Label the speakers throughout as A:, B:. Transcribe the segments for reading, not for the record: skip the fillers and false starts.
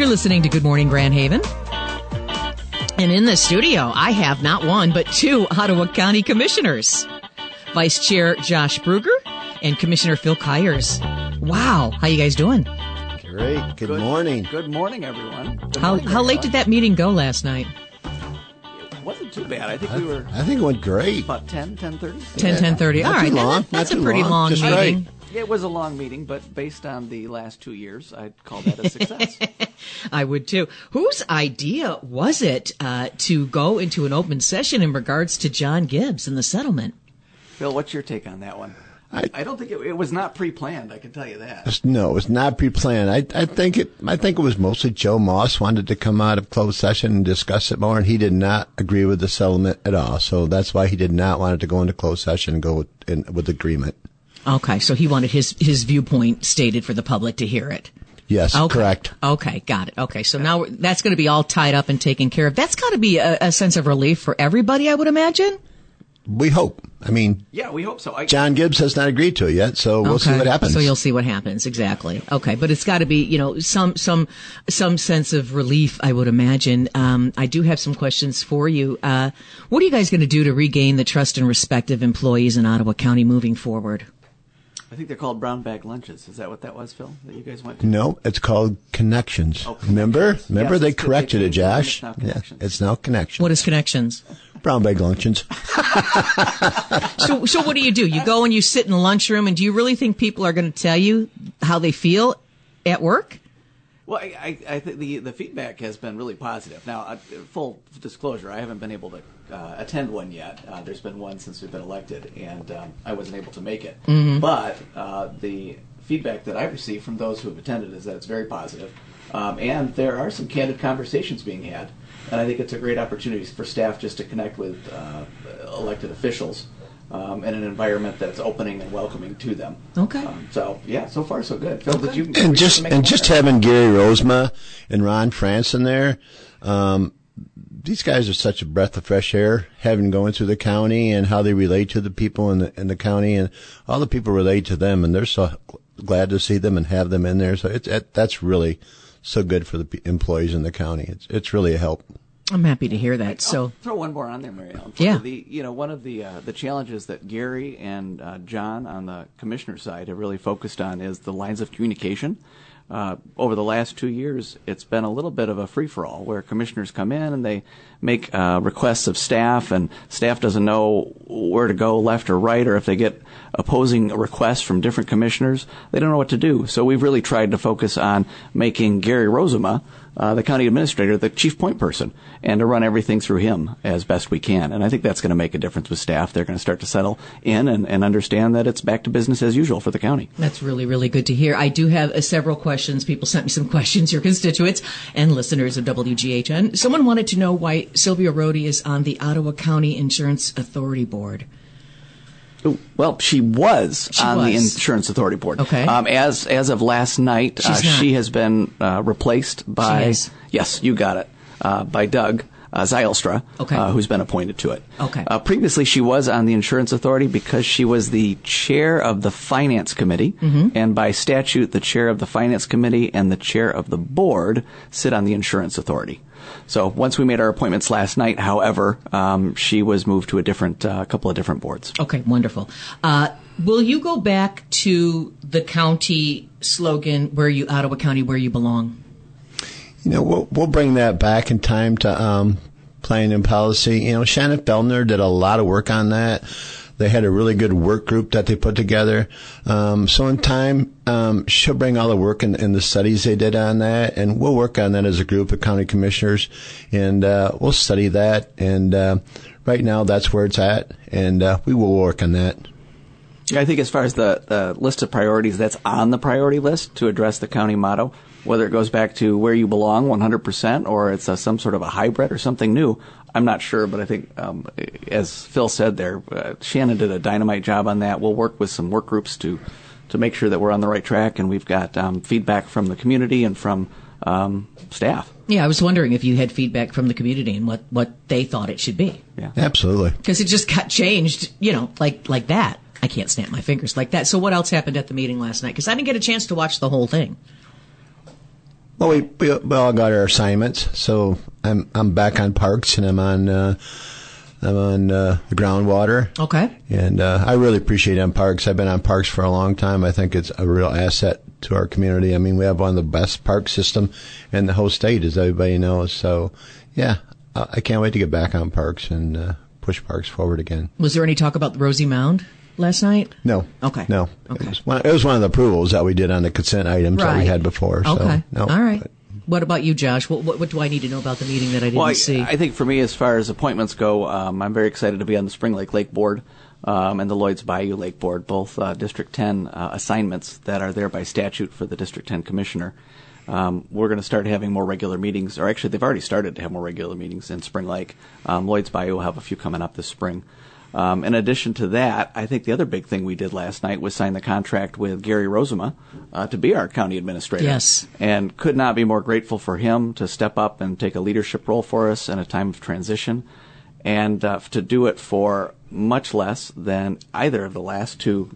A: You're listening to Good Morning Grand Haven. And in the studio, I have not one, but two Ottawa County Commissioners. Vice Chair Josh Bruger and Commissioner Phil Kyers. Wow. How you guys doing?
B: Great. Good morning.
C: Good morning, everyone.
A: How late did that meeting go last night?
C: It wasn't too bad. I think
B: it went great.
C: About 10:30.
A: 10:30. All right.
B: Long.
A: That's a pretty long
B: Just
A: meeting.
B: right.
C: It was a long meeting, but based on the last 2 years, I'd call that a success.
A: I would too. Whose idea was it to go into an open session in regards to John Gibbs and the settlement?
C: Phil, what's your take on that one? I don't think it was not pre-planned. I can tell you that.
B: No, it was not pre-planned. I think it was mostly Joe Moss wanted to come out of closed session and discuss it more, and he did not agree with the settlement at all. So that's why he did not want it to go into closed session and go with agreement.
A: Okay, so he wanted his viewpoint stated for the public to hear it.
B: Yes,
A: okay.
B: Correct.
A: Okay, got it. Okay, so now that's going to be all tied up and taken care of. That's got to be a sense of relief for everybody, I would imagine.
B: We hope.
C: Yeah, we hope so.
B: John Gibbs has not agreed to it yet, so we'll see what happens.
A: So you'll see what happens, exactly. Okay, but it's got to be, some sense of relief, I would imagine. I do have some questions for you. What are you guys going to do to regain the trust and respect of employees in Ottawa County moving forward?
C: I think they're called brown bag lunches. Is that what that was, Phil, that you guys went to?
B: No, it's called Connections.
C: Oh,
B: Remember?
C: Yes,
B: they corrected it, Josh.
C: It's now Connections.
B: What
A: is Connections?
B: Brown bag luncheons.
A: So what do? You go and you sit in the lunchroom, and do you really think people are going to tell you how they feel at work?
C: Well, I think the feedback has been really positive. Now, full disclosure, I haven't been able to attend one yet. There's been one since we've been elected, and I wasn't able to make it. Mm-hmm. But the feedback that I've received from those who have attended is that it's very positive. And there are some candid conversations being had. And I think it's a great opportunity for staff just to connect with elected officials in an environment that's opening and welcoming to them.
A: Okay.
C: So far so good. Phil,
A: okay.
C: did you?
B: Just having Gary Rosema and Ron Franson there, these guys are such a breath of fresh air, having going through the county and how they relate to the people in the county, and all the people relate to them, and they're so glad to see them and have them in there. So that's really so good for the employees in the county. It's really a help.
A: I'm happy to hear that. So
C: I'll throw one more on there, Mary Ellen.
A: Yeah.
C: One of the challenges that Gary and John on the commissioner side have really focused on is the lines of communication. Over the last 2 years, it's been a little bit of a free-for-all where commissioners come in and they make requests of staff, and staff doesn't know where to go, left or right, or if they get opposing requests from different commissioners, they don't know what to do. So we've really tried to focus on making Gary Rosema, the county administrator, the chief point person, and to run everything through him as best we can. And I think that's going to make a difference with staff. They're going to start to settle in and understand that it's back to business as usual for the county.
A: That's really, really good to hear. I do have several questions. People sent me some questions, your constituents and listeners of WGHN. Someone wanted to know why Sylvia Rohde is on the Ottawa County Insurance Authority Board.
C: Well, she was on the Insurance Authority Board.
A: Okay.
C: As of last night, she has been replaced by, yes, you got it, by Doug Zylstra, who's been appointed to it.
A: Okay.
C: Previously, she was on the Insurance Authority because she was the chair of the Finance Committee, and by statute, the chair of the Finance Committee and the chair of the board sit on the Insurance Authority. So once we made our appointments last night, however, she was moved to a couple of different boards.
A: Okay, wonderful. Will you go back to the county slogan, Ottawa County, where you belong?
B: We'll bring that back in time to planning and policy. Shannon Feldner did a lot of work on that. They had a really good work group that they put together. So in time, she'll bring all the work and the studies they did on that, and we'll work on that as a group of county commissioners, and we'll study that. And right now, that's where it's at, and we will work on that.
C: I think as far as the list of priorities, that's on the priority list to address the county motto. Whether it goes back to where you belong 100% or it's some sort of a hybrid or something new, I'm not sure, but I think, as Phil said there, Shannon did a dynamite job on that. We'll work with some work groups to make sure that we're on the right track, and we've got feedback from the community and from staff.
A: Yeah, I was wondering if you had feedback from the community and what they thought it should be.
C: Yeah,
B: absolutely.
A: Because it just got changed, like that. I can't snap my fingers like that. So what else happened at the meeting last night? Because I didn't get a chance to watch the whole thing.
B: Well, we all got our assignments, so I'm back on parks, and I'm on the groundwater.
A: Okay.
B: And I really appreciate on parks. I've been on parks for a long time. I think it's a real asset to our community. I mean, we have one of the best park system in the whole state, as everybody knows. So, yeah, I can't wait to get back on parks and push parks forward again.
A: Was there any talk about the Rosie Mound last night?
B: No.
A: Okay.
B: No.
A: Okay.
B: It was one of the approvals that we did on the consent items that we had before. So,
A: okay.
B: No.
A: All right. What about you, Josh? What do I need to know about the meeting that I didn't see?
C: I think for me, as far as appointments go, I'm very excited to be on the Spring Lake Board and the Lloyds Bayou Lake Board, both District 10 assignments that are there by statute for the District 10 Commissioner. We're going to start having more regular meetings, or actually they've already started to have more regular meetings in Spring Lake. Lloyds Bayou will have a few coming up this spring. In addition to that, I think the other big thing we did last night was sign the contract with Gary Rozema to be our county administrator.
A: Yes.
C: And could not be more grateful for him to step up and take a leadership role for us in a time of transition, and to do it for much less than either of the last two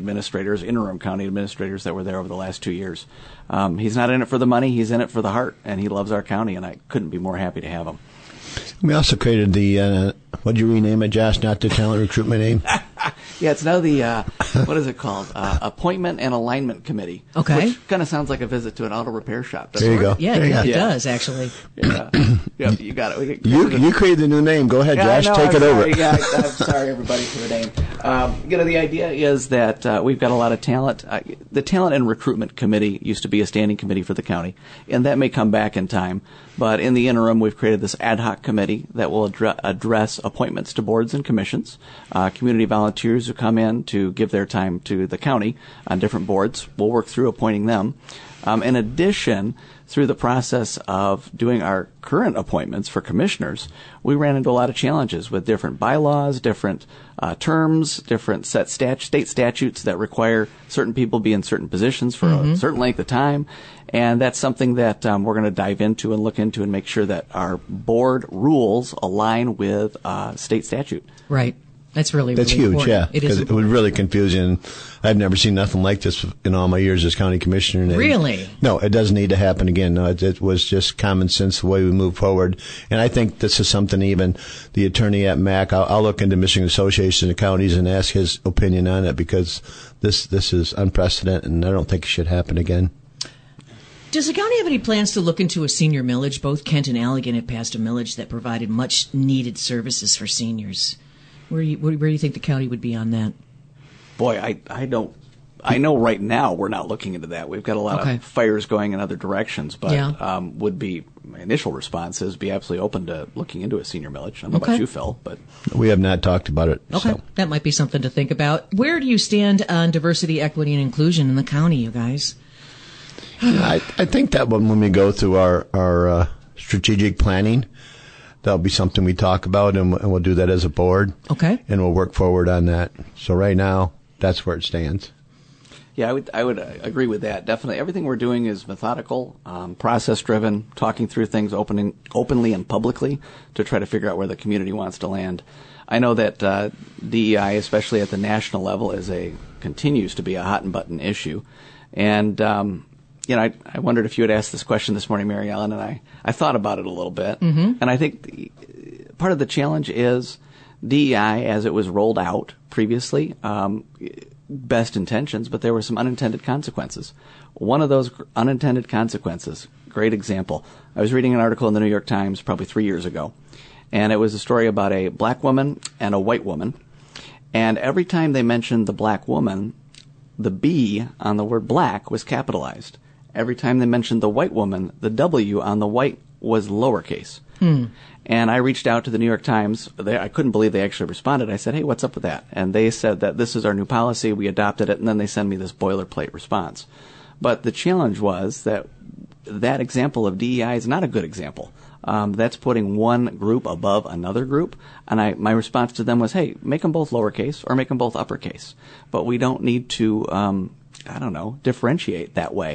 C: interim county administrators that were there over the last 2 years. He's not in it for the money, he's in it for the heart, and he loves our county, and I couldn't be more happy to have him.
B: We also created the, what'd you rename it, Josh? Not the talent recruitment name?
C: Yeah, it's now the, what is it called? Appointment and Alignment Committee.
A: Okay.
C: Which kind of sounds like a visit to an auto repair shop.
B: There you go.
A: Yeah, it does, actually.
C: Yeah, you got it.
B: You created the new name. Go ahead, Josh. Take it over.
C: Yeah, I'm sorry, everybody, for the name. The idea is that we've got a lot of talent. The Talent and Recruitment Committee used to be a standing committee for the county, and that may come back in time. But in the interim, we've created this ad hoc committee that will address appointments to boards and commissions. Community volunteers who come in to give their time to the county on different boards. We'll work through appointing them. In addition, through the process of doing our current appointments for commissioners, we ran into a lot of challenges with different bylaws, different terms, different state statutes that require certain people be in certain positions for a certain length of time. And that's something that we're going to dive into and look into and make sure that our board rules align with state statute.
A: Right. That's really
B: huge,
A: important.
B: Yeah.
A: It is.
B: Because it was really confusing. I've never seen nothing like this in all my years as county commissioner.
A: Really?
B: No, it doesn't need to happen again. No, it was just common sense the way we move forward. And I think this is something even the attorney at MAC, I'll look into Michigan Association of Counties and ask his opinion on it, because this is unprecedented, and I don't think it should happen again.
A: Does the county have any plans to look into a senior millage? Both Kent and Allegan have passed a millage that provided much needed services for seniors. Where do you think the county would be on that?
C: Boy, I don't. I know right now we're not looking into that. We've got a lot of fires going in other directions, but my initial response is be absolutely open to looking into a senior millage. I don't know about you, Phil, but
B: we have not talked about it.
A: Okay, so that might be something to think about. Where do you stand on diversity, equity, and inclusion in the county, you guys?
B: I think that when we go through our strategic planning, that'll be something we talk about, and we'll do that as a board. Okay. And we'll work forward on that. So right now, that's where it stands.
C: Yeah, I would agree with that. Definitely. Everything we're doing is methodical, process-driven, talking through things openly and publicly to try to figure out where the community wants to land. I know that DEI, especially at the national level, continues to be a hot-and-button issue. And I wondered if you had asked this question this morning, Mary Ellen, and I thought about it a little bit. Mm-hmm. And I think part of the challenge is DEI, as it was rolled out previously, best intentions, but there were some unintended consequences. One of those unintended consequences, great example, I was reading an article in the New York Times probably 3 years ago, and it was a story about a black woman and a white woman. And every time they mentioned the black woman, the B on the word black was capitalized. Every time they mentioned the white woman, the W on the white was lowercase. And I reached out to the New York Times. I couldn't believe they actually responded. I said, hey, what's up with that? And they said that this is our new policy. We adopted it. And then they send me this boilerplate response. But the challenge was that example of DEI is not a good example. That's putting one group above another group. And my response to them was, hey, make them both lowercase or make them both uppercase. But we don't need to, differentiate that way.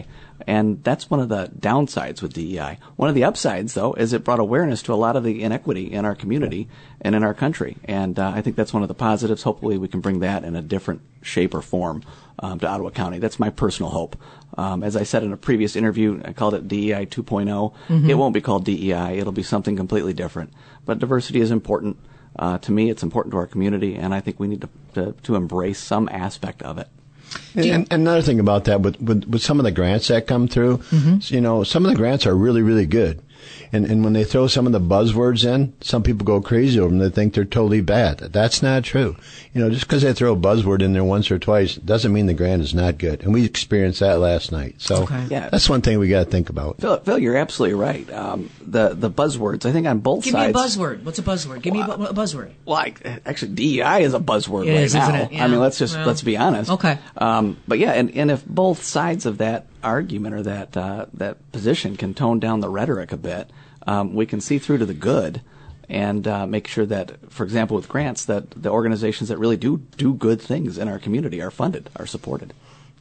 C: And that's one of the downsides with DEI. One of the upsides, though, is it brought awareness to a lot of the inequity in our community and in our country. And I think that's one of the positives. Hopefully we can bring that in a different shape or form to Ottawa County. That's my personal hope. As I said in a previous interview, I called it DEI 2.0. It won't be called DEI. It'll be something completely different. But diversity is important. To me, it's important to our community, and I think we need to embrace some aspect of it.
B: And another thing about that, with some of the grants that come through, some of the grants are really, really good. And when they throw some of the buzzwords in, some people go crazy over them. They think they're totally bad. That's not true. Just because they throw a buzzword in there once or twice doesn't mean the grant is not good. And we experienced that last night. So that's one thing we got to think about.
C: Phil, you're absolutely right. The buzzwords, I think on both sides.
A: Give me a buzzword. What's a buzzword? Give me a buzzword.
C: Well, actually, DEI is a buzzword
A: it
C: right
A: is,
C: now.
A: Isn't it? Yeah.
C: I mean, let's be honest.
A: Okay.
C: But yeah, and if both sides of that argument or that position can tone down the rhetoric a bit, we can see through to the good and make sure that, for example, with grants, that the organizations that really do good things in our community are funded, are supported.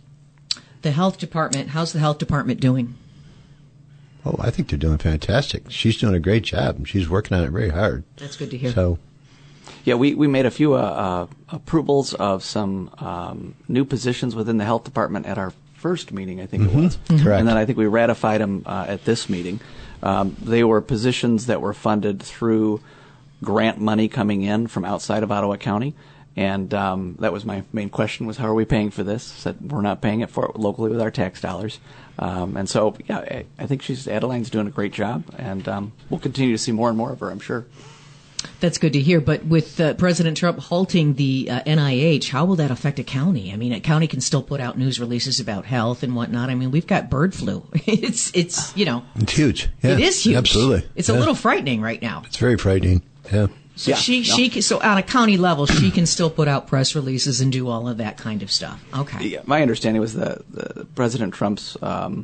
A: The health department, how's the health department doing?
B: Oh, I think they're doing fantastic. She's doing a great job, and she's working on it very hard.
A: That's good to hear.
B: So,
C: yeah, we made a few approvals of some new positions within the health department at our first meeting, I think it was.
B: Correct.
C: And then I think we ratified them at this meeting. They were positions that were funded through grant money coming in from outside of Ottawa County. And that was my main question, was how are we paying for this? Said we're not paying it for it locally with our tax dollars. And so, yeah, I think Adeline's doing a great job. And we'll continue to see more and more of her, I'm sure.
A: That's good to hear. But with President Trump halting the NIH, how will that affect a county? I mean, a county can still put out news releases about health and whatnot. I mean, we've got bird flu. It's
B: It's huge. Yeah,
A: it is huge.
B: Absolutely.
A: It's a little frightening right now.
B: It's very frightening. Yeah.
A: So so on a county level, she can still put out press releases and do all of that kind of stuff. Okay.
C: Yeah, my understanding was that President Trump's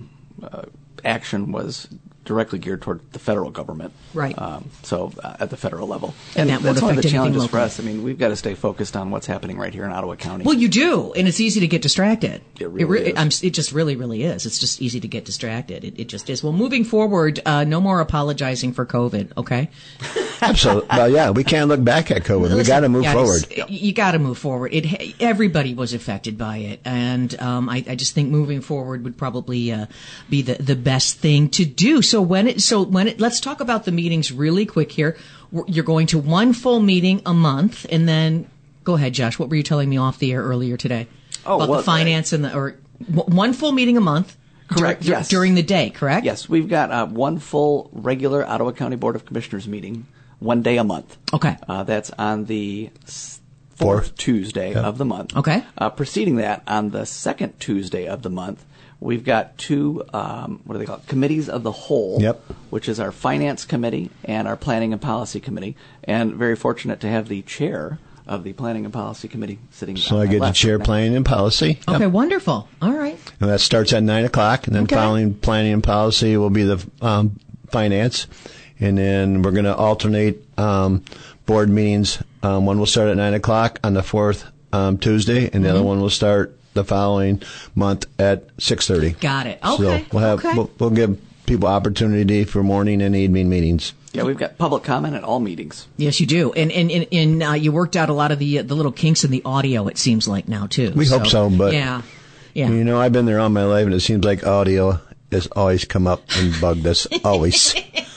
C: action was directly geared toward the federal government.
A: Right.
C: So at the federal level.
A: And that
C: that's
A: won't
C: one of the
A: affect anything
C: challenges
A: local.
C: for us. I mean, we've got to stay focused on what's happening right here in Ottawa County.
A: Well, you do, and it's easy to get distracted.
C: It really is.
A: It just really, really is. It's just easy to get distracted. It just is. Well, moving forward, no more apologizing for COVID, okay?
B: Absolutely. Well, yeah, we can't look back at COVID. We got to move forward.
A: You got to move forward. Everybody was affected by it, and I just think moving forward would probably be the best thing to do. So let's talk about the meetings really quick here. You're going to one full meeting a month, and then go ahead, Josh. What were you telling me off the air earlier today about the finance or one full meeting a month?
C: Correct. Yes.
A: During the day, correct?
C: Yes, we've got one full regular Ottawa County Board of Commissioners meeting, one day a month.
A: Okay.
C: That's on the fourth Tuesday of the month.
A: Okay.
C: Preceding that, on the second Tuesday of the month, we've got two, what do they call it? Committees of the whole.
B: Yep.
C: Which is our Finance Committee and our Planning and Policy Committee. And very fortunate to have the chair of the Planning and Policy Committee sitting
B: So
C: on
B: I
C: my
B: get to
C: left
B: chair
C: right now.
B: planning and policy.
A: Okay,
B: Yep.
A: wonderful. All right.
B: And that starts at 9:00, and then
A: Okay.
B: following planning and policy will be the finance, and then we're going to alternate board meetings. One will start at 9:00 on the fourth Tuesday, and the other one will start the following month at 6:30.
A: Got it. Okay.
B: So we'll give people opportunity for morning and evening meetings.
C: Yeah, we've got public comment at all meetings.
A: Yes, you do, and you worked out a lot of the little kinks in the audio. It seems like now too.
B: We hope so, but
A: yeah.
B: I've been there all my life, and it seems like audio has always come up and bugged us. Always.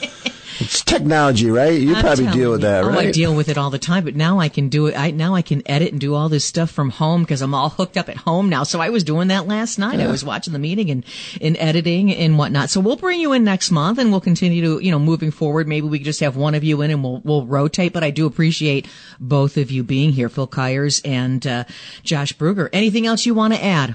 B: It's technology, right? You probably deal with that, right?
A: I deal with it all the time, but now I can do it. Now I can edit and do all this stuff from home because I'm all hooked up at home now. So I was doing that last night. Yeah. I was watching the meeting and editing and whatnot. So we'll bring you in next month, and we'll continue to, moving forward. Maybe we can just have one of you in, and we'll rotate. But I do appreciate both of you being here, Phil Kyers and Josh Bruger. Anything else you want to add?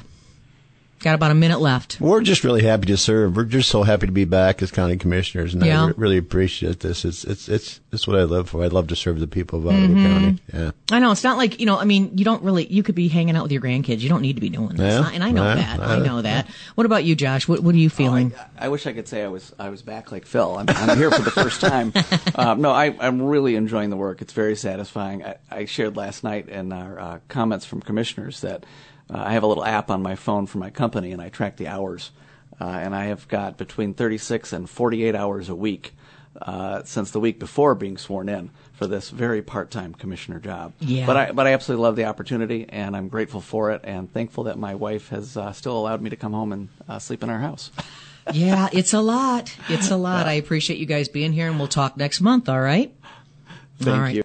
A: Got about a minute left.
B: We're just really happy to serve. We're just so happy to be back as county commissioners, and I really appreciate this. It's what I live for. I love to serve the people of Ottawa County. Yeah, I
A: know it's not like you don't really. You could be hanging out with your grandkids. You don't need to be doing this, and I know that. I know that. What about you, Josh? What are you feeling?
C: I wish I could say I was back like Phil. I'm here for the first time. No, I'm really enjoying the work. It's very satisfying. I shared last night in our comments from commissioners that. I have a little app on my phone for my company, and I track the hours and I have got between 36 and 48 hours a week since the week before being sworn in for this very part-time commissioner job.
A: Yeah.
C: But I absolutely love the opportunity, and I'm grateful for it, and thankful that my wife has still allowed me to come home and sleep in our house.
A: Yeah, it's a lot. It's a lot. I appreciate you guys being here, and we'll talk next month, all right?
C: Thank you.